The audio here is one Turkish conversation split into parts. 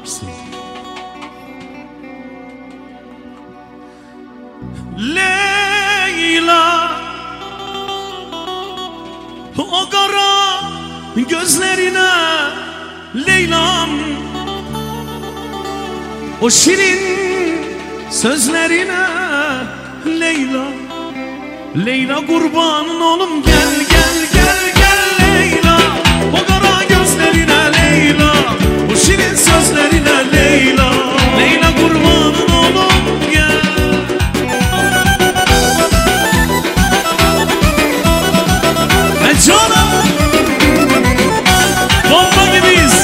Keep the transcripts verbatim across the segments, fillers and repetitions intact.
Leyla, o kara gözlerine Leyla'm, o şirin sözlerine Leyla. Leyla kurbanın oğlum, gel gel gel gel Leyla. O kara gözlerine Leyla, o şirin sözlerine Leyla. Leyla kurbanın oğlum, gel. E canım, bomba gibiyiz.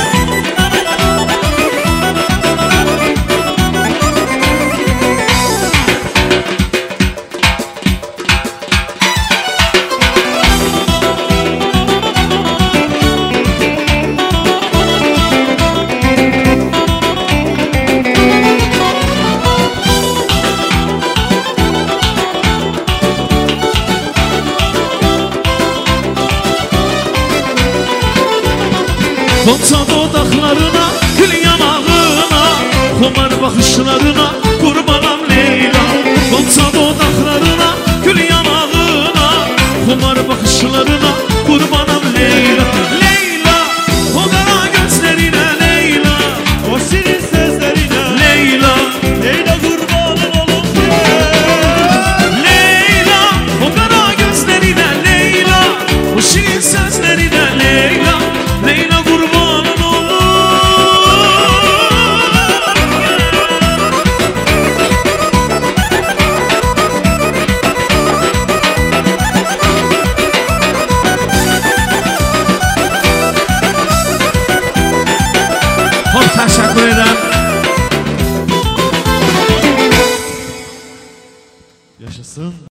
Konsa dudaklarına, gül yanağına, kumar bakışlarına kurbanam Leyla. Konsa dudaklarına, gül yanağına, kumar bakışlarına kurbanam Leyla. Leyla, o kara gözlerine Leyla, o şirin sözlerine Leyla. Leyla kurbanım oğlum, Leyla, o kara gözlerine Leyla, o şirin sözlerine Leyla. Leyla kurbanın oğlum. Çok teşekkür ederim. Yaşasın.